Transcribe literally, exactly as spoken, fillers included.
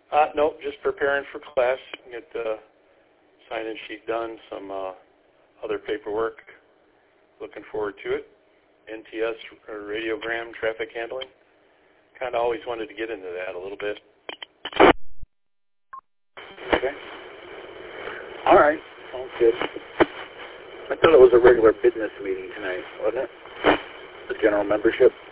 Uh, nope, just preparing for class. Get the sign-in sheet done, some uh, other paperwork. Looking forward to it. N T S, or radiogram, traffic handling. Kind of always wanted to get into that a little bit. Okay. All right. Sounds good. I thought it was a regular business meeting tonight, wasn't it? The general membership.